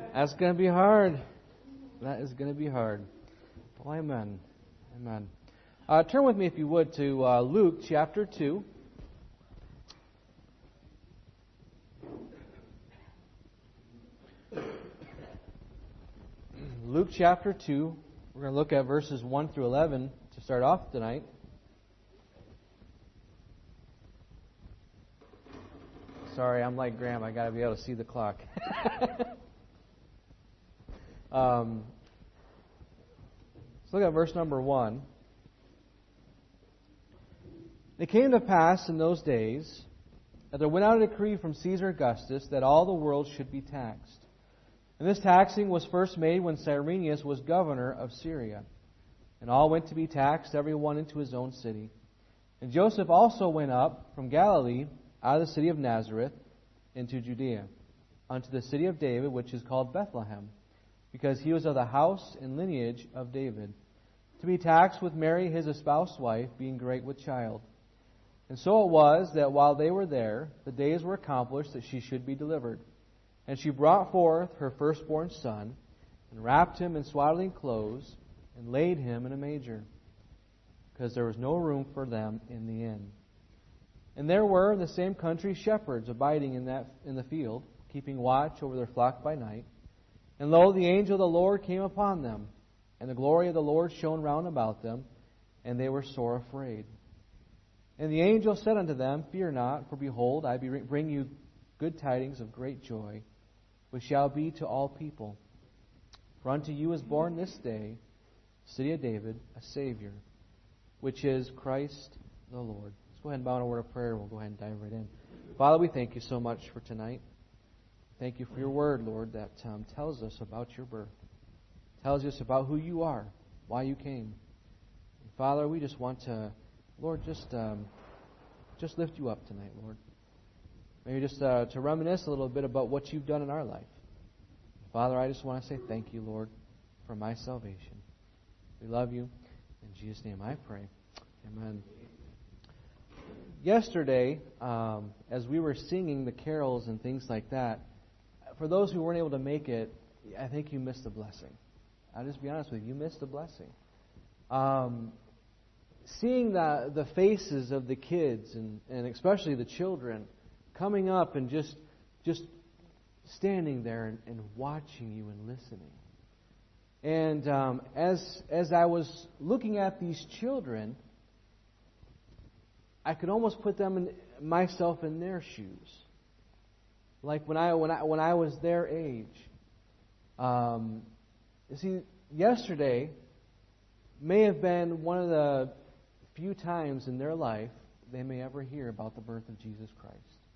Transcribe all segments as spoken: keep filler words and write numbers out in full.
That's going to be hard. That is going to be hard. Well, amen. Amen. Uh, turn with me, if you would, to uh, Luke chapter two. Luke chapter two. We're going to look at verses one through eleven to start off tonight. Sorry, I'm like Graham. I got to be able to see the clock. um, let's look at verse number one. It came to pass in those days that there went out a decree from Caesar Augustus that all the world should be taxed. And this taxing was first made when Cyrenius was governor of Syria. And all went to be taxed, every one into his own city. And Joseph also went up from Galilee, out of the city of Nazareth, into Judea, unto the city of David, which is called Bethlehem, because he was of the house and lineage of David, to be taxed with Mary his espoused wife, being great with child. And so it was that while they were there, the days were accomplished that she should be delivered. And she brought forth her firstborn son, and wrapped him in swaddling clothes, and laid him in a manger, because there was no room for them in the inn. And there were in the same country shepherds abiding in that in the field, keeping watch over their flock by night. And lo, the angel of the Lord came upon them, and the glory of the Lord shone round about them, and they were sore afraid. And the angel said unto them, Fear not, for behold, I bring you good tidings of great joy, which shall be to all people. For unto you is born this day, city of David, a Savior, which is Christ the Lord. Let's go ahead and bow in a word of prayer, and we'll go ahead and dive right in. Father, we thank you so much for tonight. Thank you for your word, Lord, that um, tells us about your birth. Tells us about who you are, why you came. And Father, we just want to, Lord, just um, just lift you up tonight, Lord. Maybe just uh, to reminisce a little bit about what you've done in our life. Father, I just want to say thank you, Lord, for my salvation. We love you. In Jesus' name I pray. Amen. Yesterday, um, as we were singing the carols and things like that, for those who weren't able to make it, I think you missed a blessing. I'll just be honest with you, you missed a blessing. Um, seeing the the faces of the kids, and, and especially the children, coming up and just just standing there and, and watching you and listening. And um, as as I was looking at these children, I could almost put them in, myself in their shoes, like when I when I when I was their age. Um, you see, yesterday may have been one of the few times in their life they may ever hear about the birth of Jesus Christ.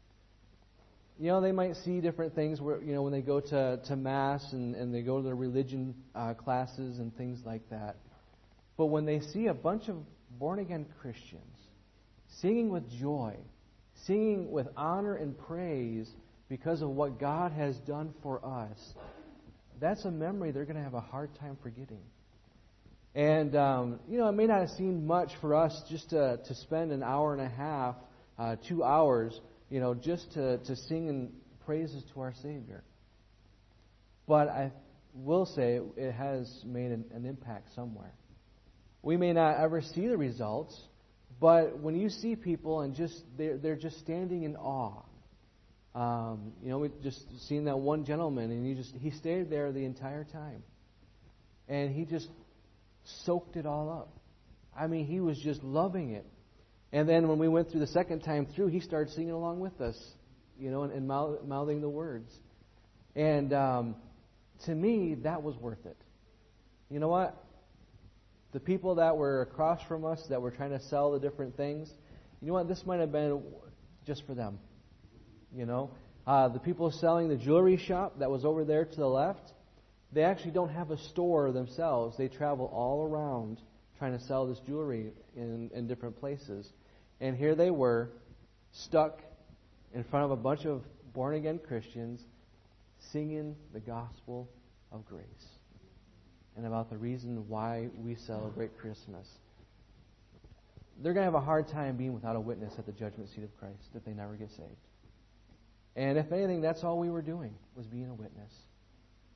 You know, they might see different things where, you know, when they go to, to Mass and, and they go to their religion uh, classes and things like that. But when they see a bunch of born-again Christians singing with joy, singing with honor and praise because of what God has done for us, that's a memory they're going to have a hard time forgetting. And, um, you know, it may not have seemed much for us just to, to spend an hour and a half, uh, two hours, you know, just to, to sing and praises to our Savior. But I will say it has made an, an impact somewhere. We may not ever see the results, but when you see people and just they're, they're just standing in awe. Um, you know, we just seen that one gentleman, and he just he stayed there the entire time, and he just soaked it all up. I mean, he was just loving it. And then when we went through the second time through, he started singing along with us, you know, and, and mouth, mouthing the words. And um, to me, that was worth it. You know what? The people that were across from us that were trying to sell the different things, you know what? This might have been just for them. You know, uh, the people selling the jewelry shop that was over there to the left, they actually don't have a store themselves. They travel all around trying to sell this jewelry in, in different places. And here they were, stuck in front of a bunch of born-again Christians, singing the gospel of grace and about the reason why we celebrate Christmas. They're going to have a hard time being without a witness at the judgment seat of Christ if they never get saved. And if anything, that's all we were doing, was being a witness.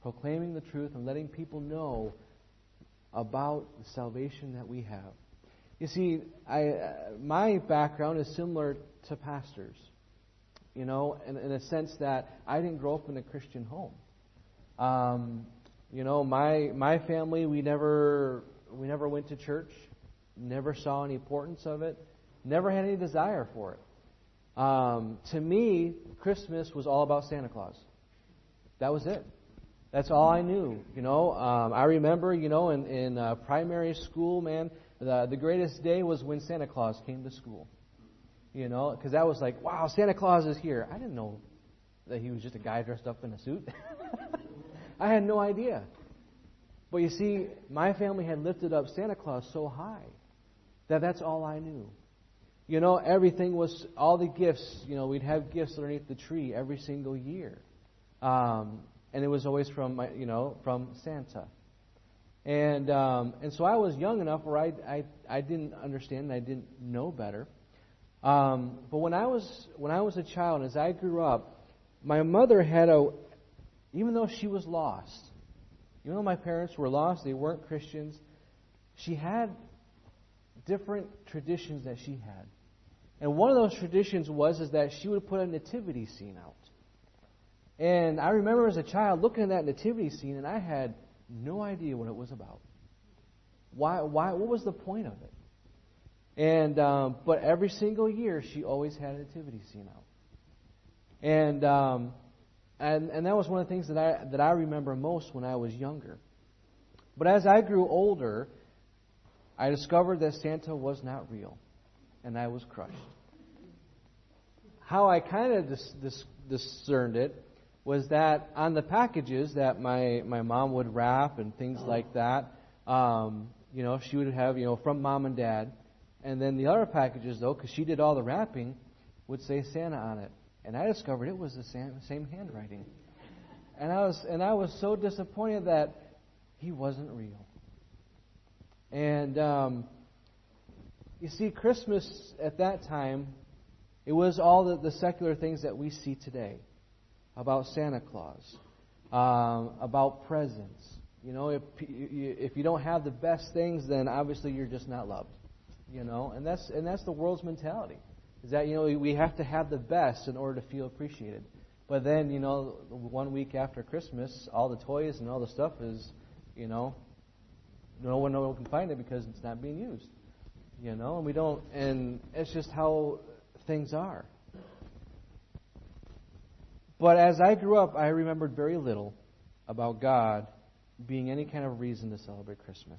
proclaiming the truth and letting people know about the salvation that we have. You see, I, uh, my background is similar to pastors, you know, in, in a sense that I didn't grow up in a Christian home. Um, you know, my my family, we never we never went to church, never saw any importance of it, never had any desire for it. Um, to me, Christmas was all about Santa Claus. That was it. That's all I knew. You know, um, I remember, you know, in, in uh, primary school, man, the the greatest day was when Santa Claus came to school. You know, because that was like, wow, Santa Claus is here. I didn't know that he was just a guy dressed up in a suit. I had no idea. But you see, my family had lifted up Santa Claus so high that that's all I knew. You know, everything was, all the gifts, you know, we'd have gifts underneath the tree every single year. Um, and it was always from, my, you know, from Santa. And um, and so I was young enough where I, I, I didn't understand and I didn't know better. Um, but when I was when I was a child, as I grew up, my mother had a, even though she was lost, even though my parents were lost, they weren't Christians, she had different traditions that she had. And one of those traditions was is that she would put a nativity scene out. And I remember as a child looking at that nativity scene, and I had no idea what it was about. Why? Why? What was the point of it? And um, but every single year, she always had a nativity scene out. And um, and and that was one of the things that I that I remember most when I was younger. But as I grew older, I discovered that Santa was not real, and I was crushed. How I kind of dis- dis- discerned it was that on the packages that my, my mom would wrap and things like that, um, you know, she would have, you know, from mom and dad. And then the other packages, though, because she did all the wrapping, would say Santa on it. And I discovered it was the same, same handwriting. And I was and I was so disappointed that he wasn't real. And um, you see, Christmas at that time, it was all the, the secular things that we see today. About Santa Claus, um, about presents. You know, if you, if you don't have the best things, then obviously you're just not loved. You know, and that's and that's the world's mentality. Is that, you know, we have to have the best in order to feel appreciated. But then, you know, one week after Christmas, all the toys and all the stuff is, you know, no one, no one can find it because it's not being used. You know, and we don't, and it's just how things are. But as I grew up, I remembered very little about God being any kind of reason to celebrate Christmas.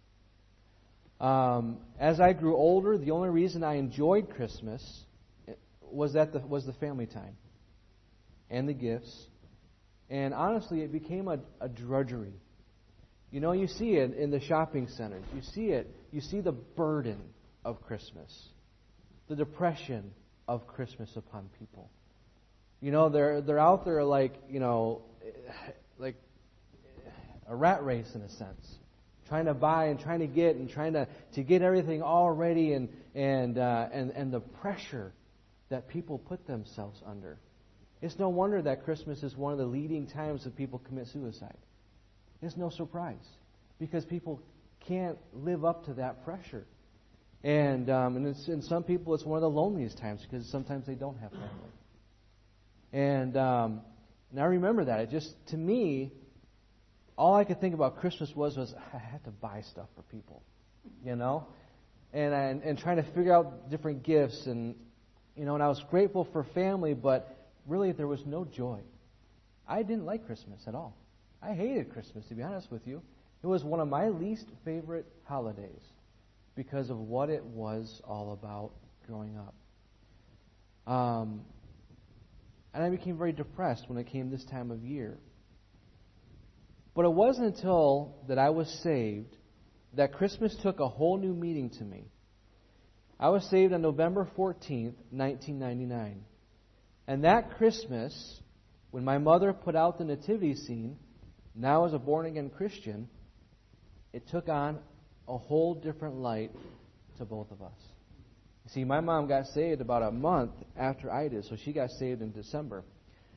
Um, as I grew older, the only reason I enjoyed Christmas was that the, was the family time and the gifts. And honestly, it became a, a drudgery. You know, you see it in the shopping centers. You see it. You see the burden of Christmas, the depression of Christmas upon people. You know, they're they're out there like, you know, like a rat race in a sense, trying to buy and trying to get and trying to, to get everything all ready and and uh, and and the pressure that people put themselves under. It's no wonder that Christmas is one of the leading times that people commit suicide. It's no surprise because people can't live up to that pressure, and um, and it's, in some people it's one of the loneliest times because sometimes they don't have family. And, um, and I remember that. It just, to me, all I could think about Christmas was, was I had to buy stuff for people, you know? And, and and trying to figure out different gifts. And, you know, and I was grateful for family, but really there was no joy. I didn't like Christmas at all. I hated Christmas, to be honest with you. It was one of my least favorite holidays because of what it was all about growing up. Um... And I became very depressed when it came this time of year. But it wasn't until that I was saved that Christmas took a whole new meaning to me. I was saved on November fourteenth, nineteen ninety-nine. And that Christmas, when my mother put out the nativity scene, now as a born-again Christian, it took on a whole different light to both of us. See, my mom got saved about a month after I did, so she got saved in December.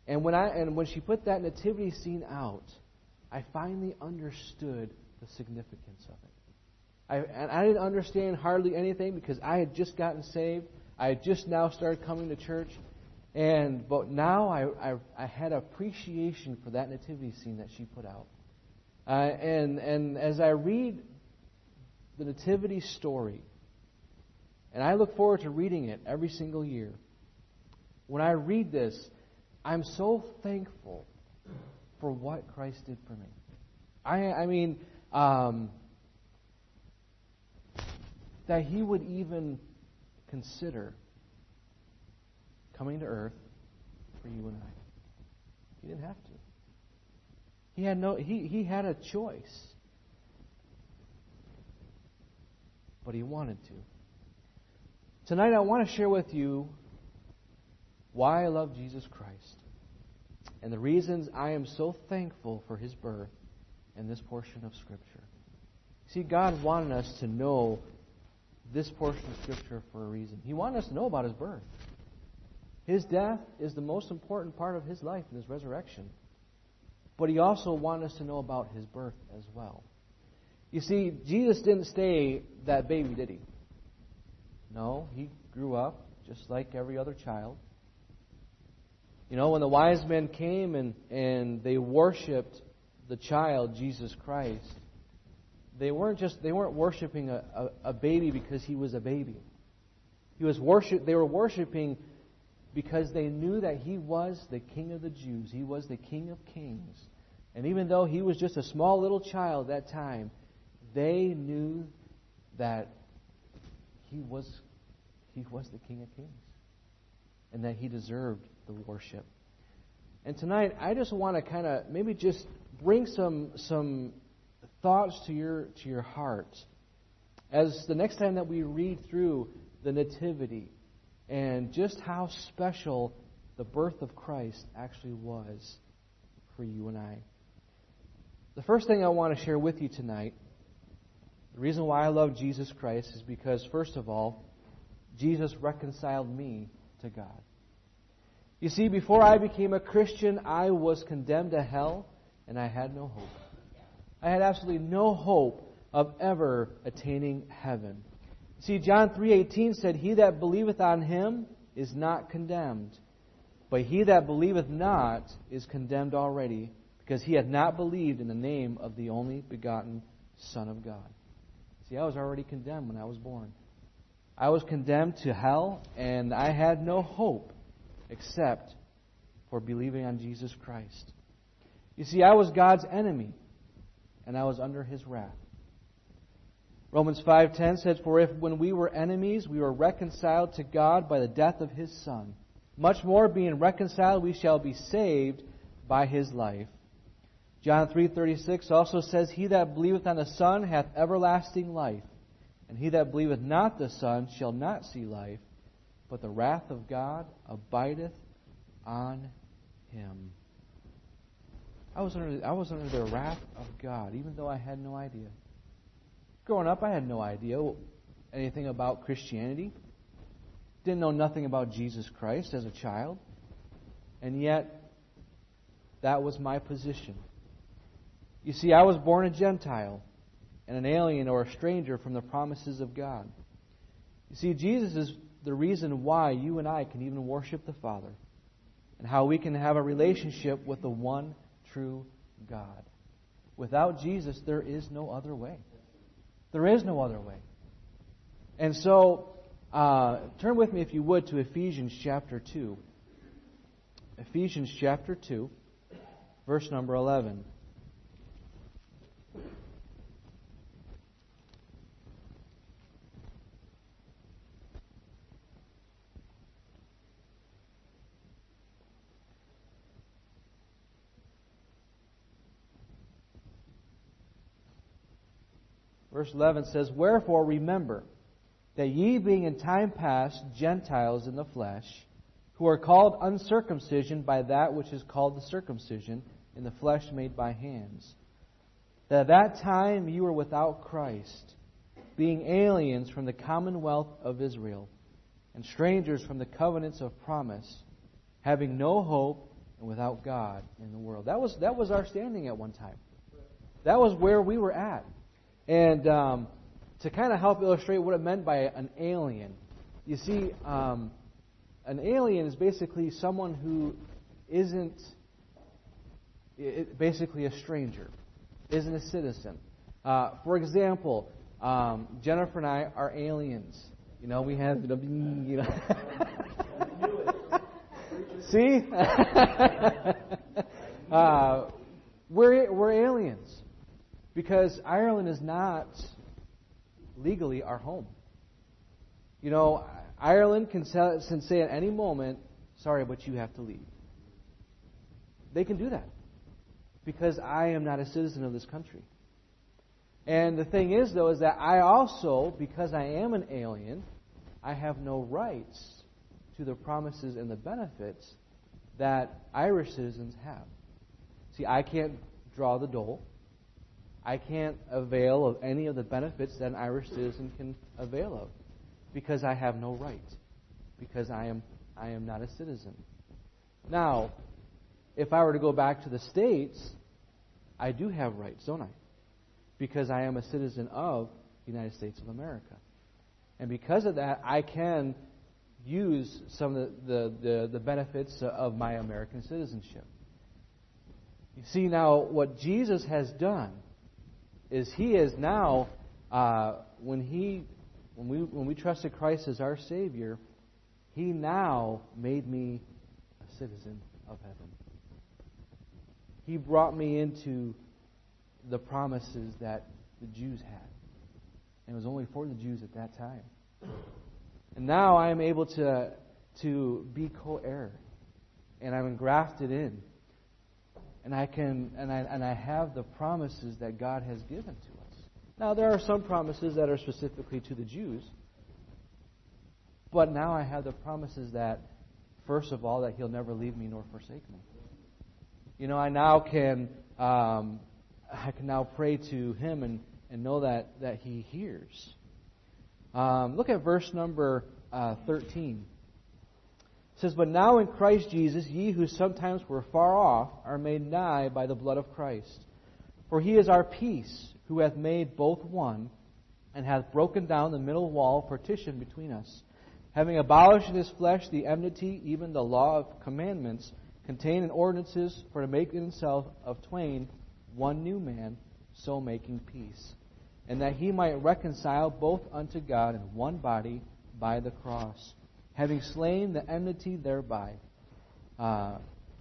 And when I and when she put that nativity scene out, I finally understood the significance of it. I, and I didn't understand hardly anything because I had just gotten saved. I had just now started coming to church. And but now I, I, I had appreciation for that nativity scene that she put out. Uh, and, and as I read the nativity story, and I look forward to reading it every single year, when I read this, I'm so thankful for what Christ did for me. I, I mean... Um, that He would even consider coming to earth for you and I. He didn't have to. He had no. He, he had a choice, but He wanted to. Tonight, I want to share with you why I love Jesus Christ and the reasons I am so thankful for His birth in this portion of Scripture. See, God wanted us to know this portion of Scripture for a reason. He wanted us to know about His birth. His death is the most important part of His life and His resurrection. But He also wanted us to know about His birth as well. You see, Jesus didn't stay that baby, did He? No, He grew up just like every other child. You know, when the wise men came and, and they worshipped the child, Jesus Christ, They weren't just they weren't worshiping a, a, a baby because he was a baby. He was worship they were worshiping because they knew that he was the King of the Jews. He was the King of Kings. And even though he was just a small little child at that time, they knew that he was he was the King of Kings. And that he deserved the worship. And tonight I just want to kind of maybe just bring some some thoughts to your to your heart as the next time that we read through the Nativity and just how special the birth of Christ actually was for you and I. The first thing I want to share with you tonight, the reason why I love Jesus Christ is because, first of all, Jesus reconciled me to God. You see, before I became a Christian, I was condemned to hell and I had no hope. I had absolutely no hope of ever attaining heaven. See, John three eighteen said, "He that believeth on Him is not condemned, but he that believeth not is condemned already, because he hath not believed in the name of the only begotten Son of God." See, I was already condemned when I was born. I was condemned to hell, and I had no hope except for believing on Jesus Christ. You see, I was God's enemy, and I was under His wrath. Romans five ten says, "For if when we were enemies, we were reconciled to God by the death of His Son, much more being reconciled, we shall be saved by His life." John three thirty-six also says, "He that believeth on the Son hath everlasting life, and he that believeth not the Son shall not see life, but the wrath of God abideth on him." I was under I was under the wrath of God, even though I had no idea. Growing up, I had no idea anything about Christianity. Didn't know nothing about Jesus Christ as a child. And yet, that was my position. You see, I was born a Gentile and an alien or a stranger from the promises of God. You see, Jesus is the reason why you and I can even worship the Father, and how we can have a relationship with the one true God. Without Jesus, there is no other way. There is no other way. And so, uh, turn with me, if you would, to Ephesians chapter two. Ephesians chapter two, verse number eleven. Verse eleven says, "Wherefore remember that ye being in time past Gentiles in the flesh, who are called uncircumcision by that which is called the circumcision in the flesh made by hands, that at that time you were without Christ, being aliens from the commonwealth of Israel, and strangers from the covenants of promise, having no hope and without God in the world. That was that was our standing at one time. That was where we were at. And um, to kind of help illustrate what it meant by an alien, you see, um, an alien is basically someone who isn't it, basically a stranger, isn't a citizen. Uh, for example, um, Jennifer and I are aliens. You know, we have the you know. See, uh, we're we're aliens because Ireland is not legally our home. You know, Ireland can say at any moment, "Sorry, but you have to leave." They can do that because I am not a citizen of this country. And the thing is, though, is that I also, because I am an alien, I have no rights to the promises and the benefits that Irish citizens have. See, I can't draw the dole. I can't avail of any of the benefits that an Irish citizen can avail of because I have no right, because I am I am not a citizen. Now, if I were to go back to the States, I do have rights, don't I? Because I am a citizen of the United States of America. And because of that, I can use some of the, the, the, the benefits of my American citizenship. You see, now, what Jesus has done is He is now, uh, when He, when we when we trusted Christ as our Savior, He now made me a citizen of heaven. He brought me into the promises that the Jews had. And it was only for the Jews at that time. And now I am able to, to be co-heir. And I'm engrafted in. And I can and I and I have the promises that God has given to us. Now there are some promises that are specifically to the Jews. But now I have the promises that, first of all, that He'll never leave me nor forsake me. You know, I now can um, I can now pray to Him and, and know that, that He hears. Um, look at verse number uh, thirteen. It says, "But now in Christ Jesus, ye who sometimes were far off are made nigh by the blood of Christ. For He is our peace, who hath made both one, and hath broken down the middle wall of partition between us, having abolished in His flesh the enmity, even the law of commandments, contained in ordinances, for to make in Himself of twain one new man, so making peace, and that He might reconcile both unto God in one body by the cross, having slain the enmity thereby, uh,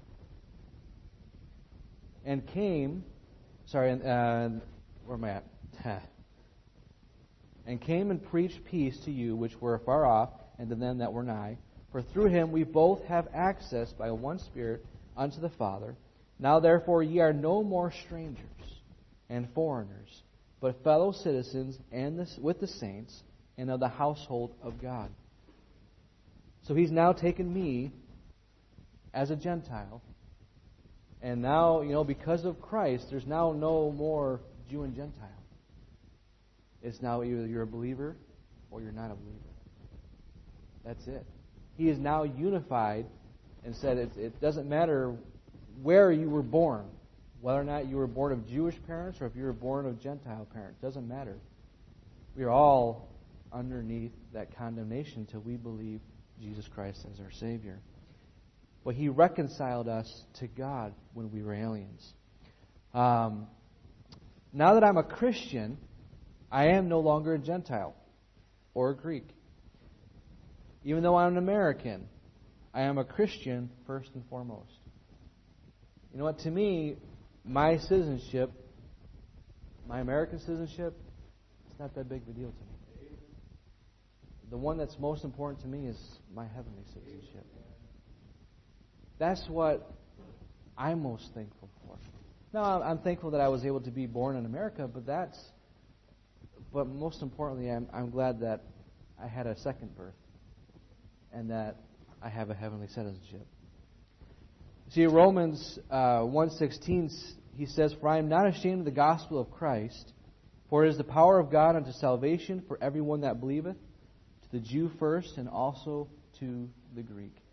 and came, sorry, uh, where am I at? and came and preached peace to you which were far off, and to them that were nigh. For through Him we both have access by one Spirit unto the Father. Now therefore ye are no more strangers and foreigners, but fellow citizens and this, with the saints, and of the household of God." So He's now taken me as a Gentile. And now, you know, because of Christ, there's now no more Jew and Gentile. It's now either you're a believer or you're not a believer. That's it. He is now unified and said it, it doesn't matter where you were born, whether or not you were born of Jewish parents or if you were born of Gentile parents. It doesn't matter. We are all underneath that condemnation until we believe Jesus Christ as our Savior. But He reconciled us to God when we were aliens. Um, now that I'm a Christian, I am no longer a Gentile or a Greek. Even though I'm an American, I am a Christian first and foremost. You know what? To me, my citizenship, my American citizenship, it's not that big of a deal to me. The one that's most important to me is my heavenly citizenship. That's what I'm most thankful for. Now, I'm thankful that I was able to be born in America, but that's, but most importantly, I'm, I'm glad that I had a second birth and that I have a heavenly citizenship. See, Romans uh, one sixteen, he says, "For I am not ashamed of the gospel of Christ, for it is the power of God unto salvation for everyone that believeth, to the Jew first, and also to the Greek."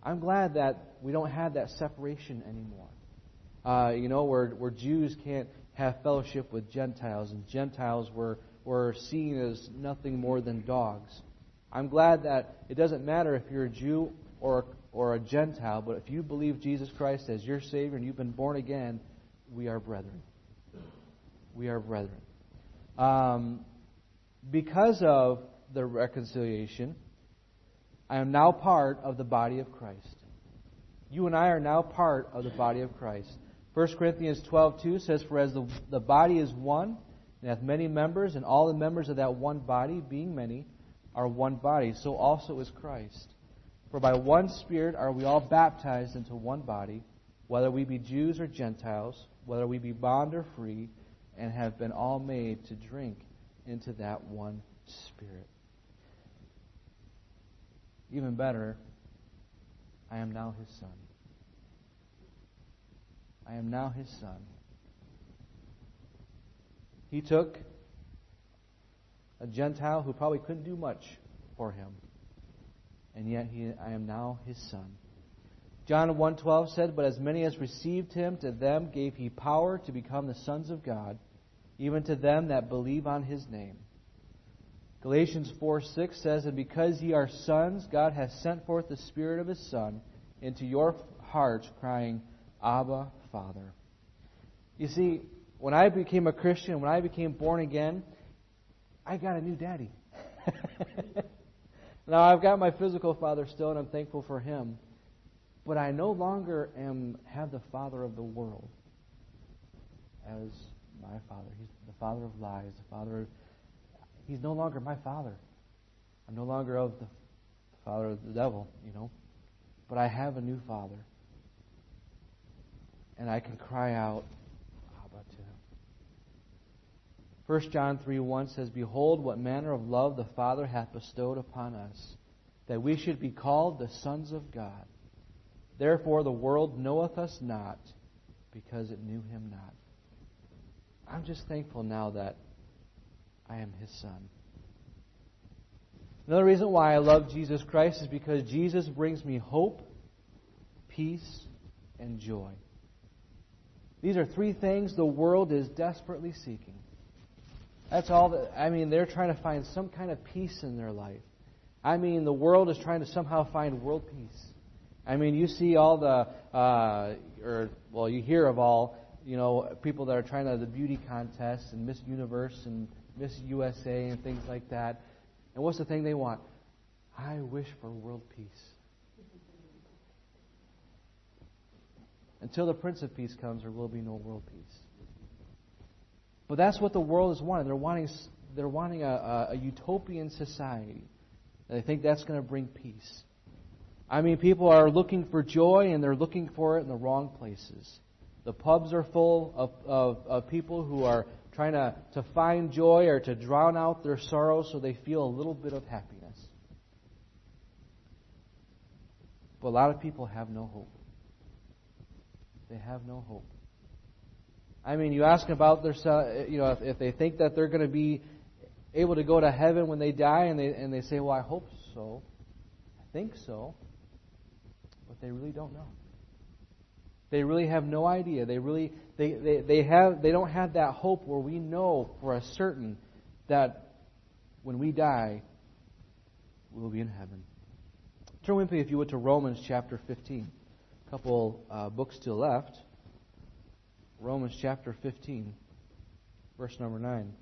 I'm glad that we don't have that separation anymore. Uh, you know, where where Jews can't have fellowship with Gentiles, and Gentiles were, were seen as nothing more than dogs. I'm glad that it doesn't matter if you're a Jew or or a Gentile, but if you believe Jesus Christ as your Savior and you've been born again, we are brethren. We are brethren. Um, because of the reconciliation, I am now part of the body of Christ. You and I are now part of the body of Christ. First Corinthians twelve two says, "For as the, the body is one, and hath many members, and all the members of that one body, being many, are one body, so also is Christ. For by one Spirit are we all baptized into one body, whether we be Jews or Gentiles, whether we be bond or free, and have been all made to drink into that one Spirit." Even better, I am now His Son. I am now His Son. He took a Gentile who probably couldn't do much for Him, and yet he, I am now His Son. John one twelve said, "But as many as received Him, to them gave He power to become the sons of God, even to them that believe on His name." Galatians four six says, "And because ye are sons, God hath sent forth the Spirit of His Son into your hearts, crying, Abba, Father." You see, when I became a Christian, when I became born again, I got a new daddy. Now, I've got my physical father still, and I'm thankful for him. But I no longer am have the father of the world as my father. He's the father of lies, the father of... He's no longer my father. I'm no longer of the father of the devil, you know. But I have a new father. And I can cry out, Abba, to Him. First John three one says, "Behold, what manner of love the Father hath bestowed upon us, that we should be called the sons of God. Therefore the world knoweth us not, because it knew Him not." I'm just thankful now that I am His Son. Another reason why I love Jesus Christ is because Jesus brings me hope, peace, and joy. These are three things the world is desperately seeking. That's all that, I mean, they're trying to find some kind of peace in their life. I mean, the world is trying to somehow find world peace. I mean, you see all the, uh, or, well, you hear of all, you know, people that are trying to, the beauty contests and Miss Universe and Miss U S A and things like that. And what's the thing they want? I wish for world peace. Until the Prince of Peace comes, there will be no world peace. But that's what the world is wanting. They're wanting, they're wanting a, a, a utopian society. They think that's going to bring peace. I mean, people are looking for joy, and they're looking for it in the wrong places. The pubs are full of, of, of people who are trying to, to find joy or to drown out their sorrow so they feel a little bit of happiness. But a lot of people have no hope. They have no hope. I mean, you ask about their, you know, if, if they think that they're going to be able to go to heaven when they die, and they and they say, "Well, I hope so, I think so," but they really don't know. They really have no idea. They really they, they, they have they don't have that hope where we know for a certain that when we die, we'll be in heaven. Turn with me, if you would, to Romans chapter fifteen. A couple uh, books to the left. Romans chapter fifteen, verse number nine.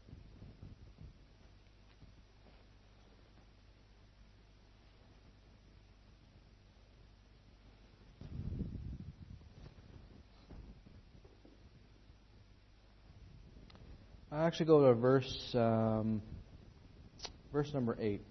I actually go to verse um, verse number eight.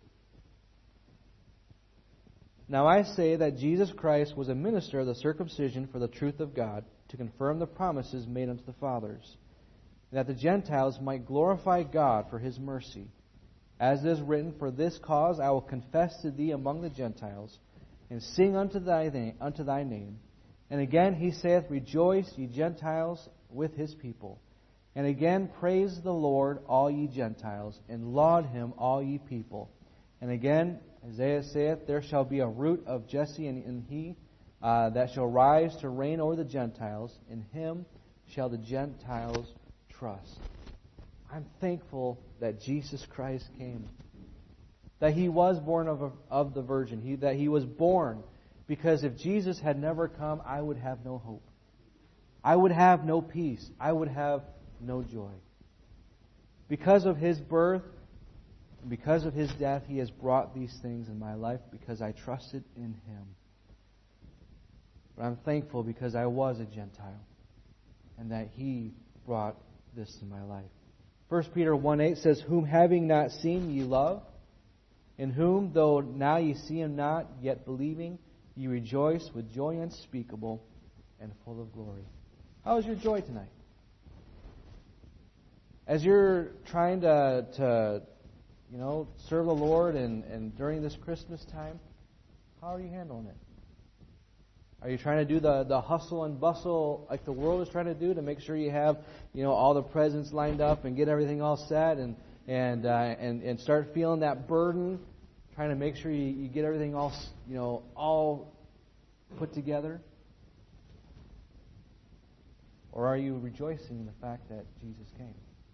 "Now I say that Jesus Christ was a minister of the circumcision for the truth of God, to confirm the promises made unto the fathers, that the Gentiles might glorify God for His mercy. As it is written, For this cause I will confess to thee among the Gentiles, and sing unto thy name, unto thy name. And again He saith, Rejoice, ye Gentiles, with His people. And again, praise the Lord, all ye Gentiles, and laud Him, all ye people. And again, Isaiah saith, there shall be a root of Jesse, and in he uh, that shall rise to reign over the Gentiles. In him shall the Gentiles trust. I'm thankful that Jesus Christ came. That He was born of, a, of the Virgin. He, that He was born. Because if Jesus had never come, I would have no hope. I would have no peace. I would have no joy. Because of His birth, because of His death, He has brought these things in my life because I trusted in Him. But I'm thankful because I was a Gentile and that He brought this in my life. First Peter one eight says, whom having not seen ye love, in whom, though now ye see Him not, yet believing, ye rejoice with joy unspeakable and full of glory. How is your joy tonight? As you're trying to, to you know, serve the Lord and, and during this Christmas time, how are you handling it? Are you trying to do the, the hustle and bustle like the world is trying to do to make sure you have, you know, all the presents lined up and get everything all set and and uh, and, and start feeling that burden, trying to make sure you, you get everything all, you know, all put together? Or are you rejoicing in the fact that Jesus came?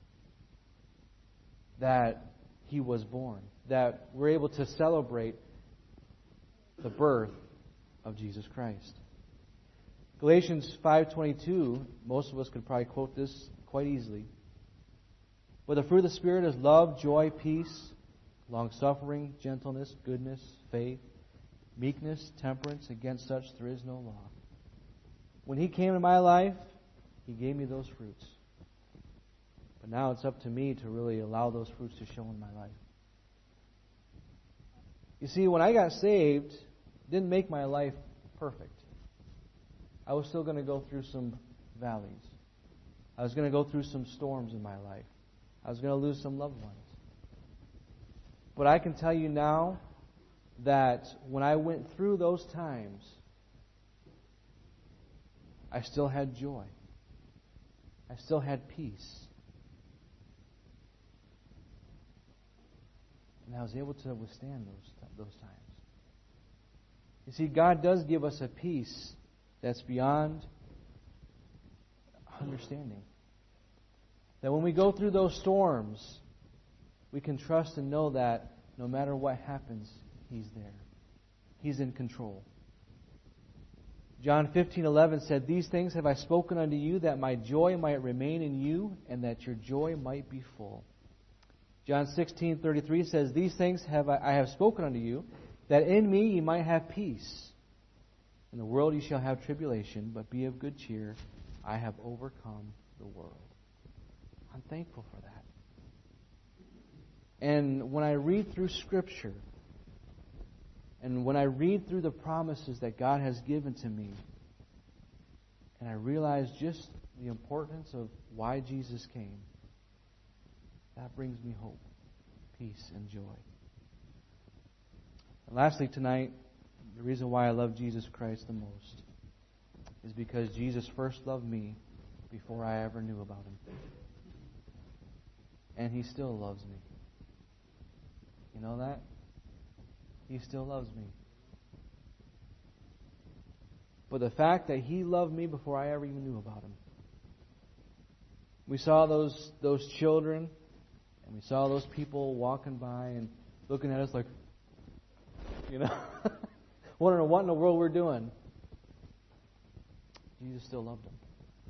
That He was born? That we're able to celebrate the birth of Jesus Christ. Galatians five twenty-two, most of us could probably quote this quite easily. But the fruit of the Spirit is love, joy, peace, long-suffering, gentleness, goodness, faith, meekness, temperance. Against such there is no law. When He came in my life, He gave me those fruits. But now it's up to me to really allow those fruits to show in my life. You see, when I got saved, it didn't make my life perfect. I was still going to go through some valleys. I was going to go through some storms in my life. I was going to lose some loved ones. But I can tell you now that when I went through those times, I still had joy. I still had peace. And I was able to withstand those, those times. You see, God does give us a peace that's beyond understanding. That when we go through those storms, we can trust and know that no matter what happens, He's there. He's in control. John fifteen eleven said, these things have I spoken unto you, that my joy might remain in you, and that your joy might be full. John sixteen thirty-three says, these things have I, I have spoken unto you, that in me ye might have peace. In the world ye shall have tribulation, but be of good cheer. I have overcome the world. I'm thankful for that. And when I read through Scripture, and when I read through the promises that God has given to me, and I realize just the importance of why Jesus came, that brings me hope, peace, and joy. And lastly tonight, the reason why I love Jesus Christ the most is because Jesus first loved me before I ever knew about Him. And He still loves me. You know that? He still loves me. But the fact that He loved me before I ever even knew about Him. We saw those those children, and we saw those people walking by and looking at us like, you know, wondering what in the world we're doing. Jesus still loved them.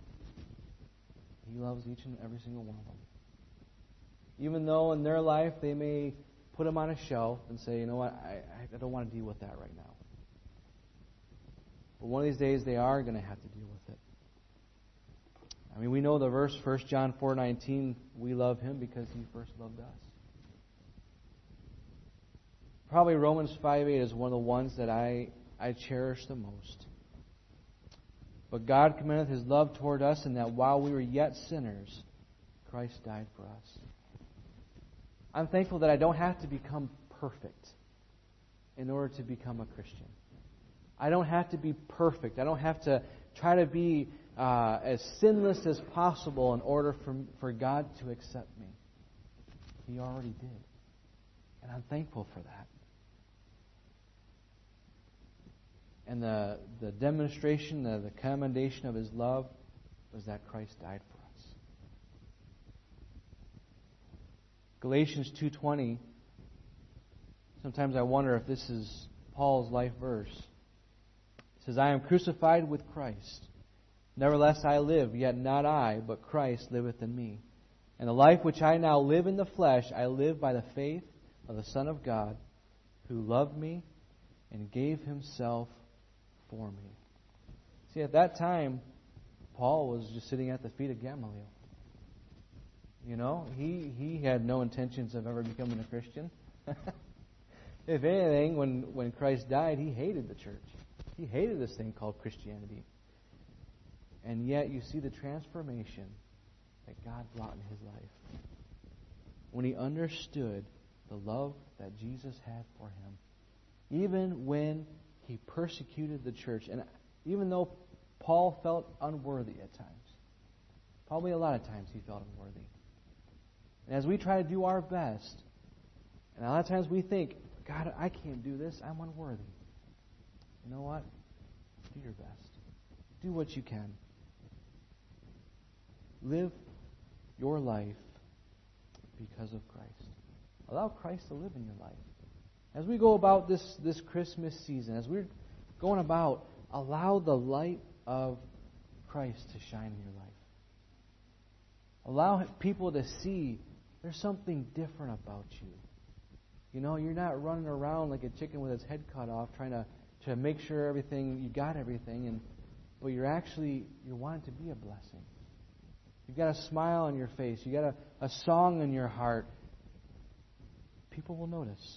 He loves each and every single one of them. Even though in their life they may put them on a shelf and say, you know what, I, I don't want to deal with that right now. But one of these days they are going to have to deal with it. I mean, we know the verse, First John four nineteen, we love Him because He first loved us. Probably Romans five eight is one of the ones that I, I cherish the most. But God commendeth His love toward us in that while we were yet sinners, Christ died for us. I'm thankful that I don't have to become perfect in order to become a Christian. I don't have to be perfect. I don't have to try to be uh, as sinless as possible in order for, for God to accept me. He already did. And I'm thankful for that. and the, the demonstration, the, the commendation of His love was that Christ died for us. Galatians two twenty. Sometimes I wonder if this is Paul's life verse. It says, I am crucified with Christ. Nevertheless I live, yet not I, but Christ liveth in me. And the life which I now live in the flesh, I live by the faith of the Son of God, who loved me and gave Himself for me. See, at that time, Paul was just sitting at the feet of Gamaliel. You know, he, he had no intentions of ever becoming a Christian. If anything, when, when Christ died, he hated the church. He hated this thing called Christianity. And yet you see the transformation that God brought in his life. When he understood the love that Jesus had for him. Even when he persecuted the church. And even though Paul felt unworthy at times. Probably a lot of times he felt unworthy. And as we try to do our best, and a lot of times we think, God, I can't do this. I'm unworthy. You know what? Do your best. Do what you can. Live your life because of Christ. Allow Christ to live in your life. As we go about this, this Christmas season, as we're going about, allow the light of Christ to shine in your life. Allow people to see there's something different about you. You know, you're not running around like a chicken with its head cut off, trying to, to make sure everything, you got everything, and but you're actually, you're wanting to be a blessing. You've got a smile on your face. You've got a, a song in your heart. People will notice.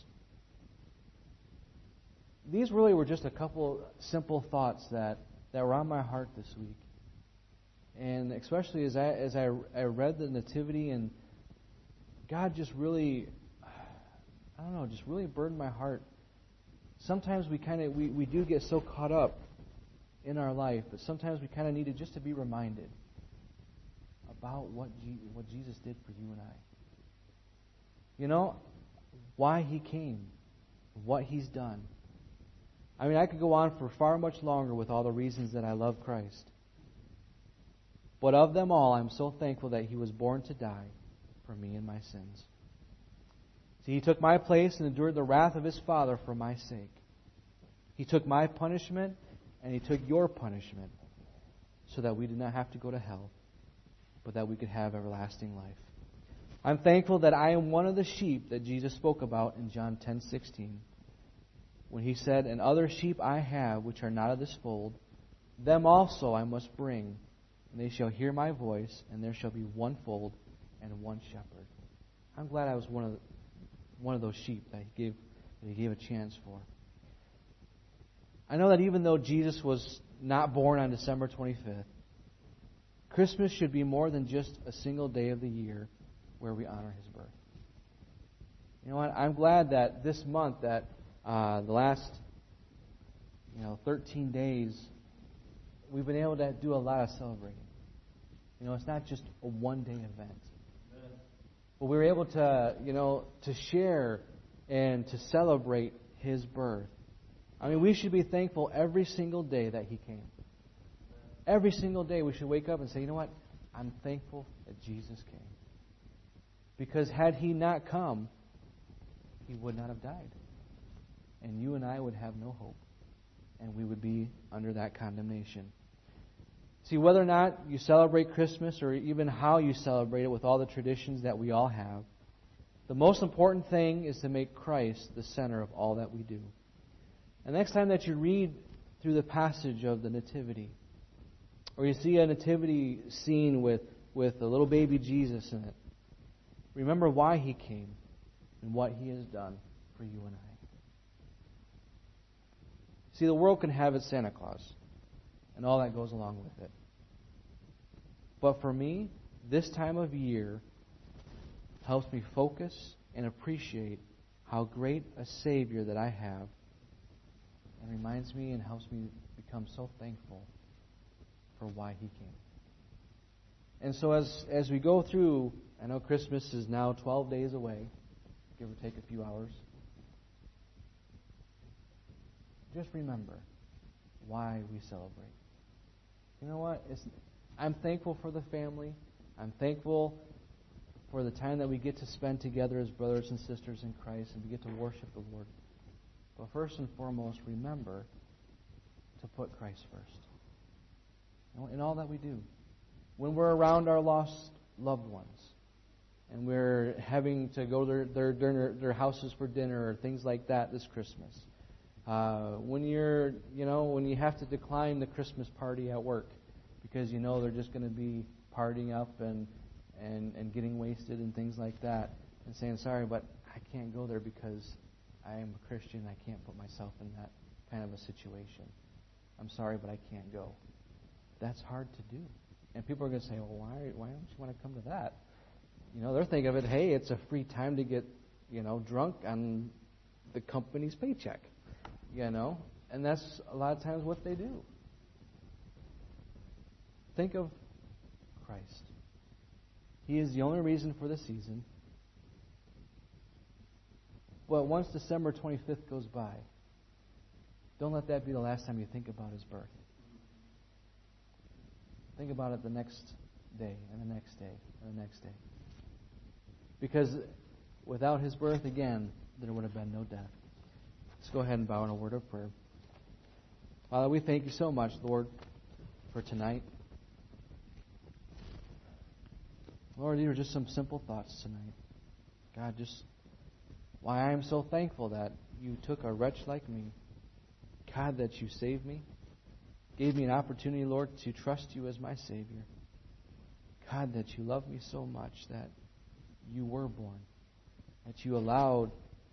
These really were just a couple simple thoughts that, that were on my heart this week. And especially as I as I, I read the Nativity, and God just really, I don't know, just really burdened my heart. Sometimes we kind of, we, we do get so caught up in our life, but sometimes we kind of needed just to be reminded about what Je- what Jesus did for you and I. You know, why He came, what He's done. I mean, I could go on for far much longer with all the reasons that I love Christ. But of them all, I'm so thankful that He was born to die for me and my sins. See, He took my place and endured the wrath of His Father for my sake. He took my punishment and He took your punishment so that we did not have to go to hell, but that we could have everlasting life. I'm thankful that I am one of the sheep that Jesus spoke about in John ten sixteen, when He said, and other sheep I have which are not of this fold, them also I must bring, and they shall hear my voice, and there shall be one fold and one shepherd. I'm glad I was one of the, one of those sheep that He gave that He gave a chance for. I know that even though Jesus was not born on December twenty-fifth, Christmas should be more than just a single day of the year where we honor His birth. You know what? I'm glad that this month, that uh, the last you know thirteen days, we've been able to do a lot of celebrating. You know, it's not just a one-day event. But we were able to, you know, to share and to celebrate His birth. I mean, we should be thankful every single day that He came. Every single day we should wake up and say, you know what? I'm thankful that Jesus came. Because had He not come, He would not have died. And you and I would have no hope. And we would be under that condemnation. See, whether or not you celebrate Christmas or even how you celebrate it with all the traditions that we all have, the most important thing is to make Christ the center of all that we do. And next time that you read through the passage of the Nativity, or you see a nativity scene with, with a little baby Jesus in it, remember why He came and what He has done for you and I. See, the world can have its Santa Claus and all that goes along with it. But for me, this time of year helps me focus and appreciate how great a Savior that I have, and reminds me and helps me become so thankful for why He came. And so as, as we go through, I know Christmas is now twelve days away, give or take a few hours. Just remember why we celebrate. You know what? It's, I'm thankful for the family. I'm thankful for the time that we get to spend together as brothers and sisters in Christ, and we get to worship the Lord. But first and foremost, remember to put Christ first. You know, in all that we do. When we're around our lost loved ones, and we're having to go to their, their, dinner, their houses for dinner or things like that this Christmas. Uh, when you're, you know, when you have to decline the Christmas party at work because you know they're just going to be partying up and, and, and getting wasted and things like that, and saying, sorry, but I can't go there because I am a Christian. I can't put myself in that kind of a situation. I'm sorry, but I can't go. That's hard to do. And people are going to say, well, why, why don't you want to come to that? You know, they're thinking of it, hey, it's a free time to get, you know, drunk on the company's paycheck. You know, and that's a lot of times what they do. Think of Christ. He is the only reason for the season. But once December twenty-fifth goes by, don't let that be the last time you think about His birth. Think about it the next day, and the next day, and the next day. Because without His birth, again, there would have been no death. Let's go ahead and bow in a word of prayer. Father, we thank You so much, Lord, for tonight. Lord, these are just some simple thoughts tonight. God, just why I am so thankful that You took a wretch like me. God, that You saved me. Gave me an opportunity, Lord, to trust You as my Savior. God, that You love me so much that You were born. That You allowed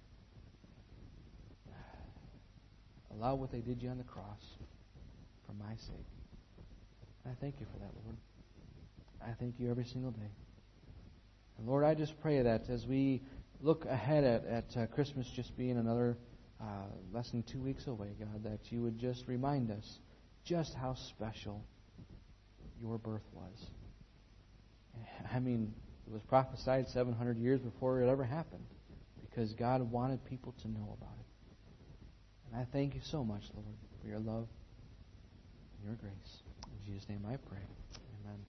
Allow what they did You on the cross for my sake. And I thank You for that, Lord. I thank You every single day. And Lord, I just pray that as we look ahead at, at uh, Christmas just being another uh, less than two weeks away, God, that You would just remind us just how special Your birth was. I mean, it was prophesied seven hundred years before it ever happened because God wanted people to know about it. And I thank You so much, Lord, for Your love and Your grace. In Jesus' name I pray.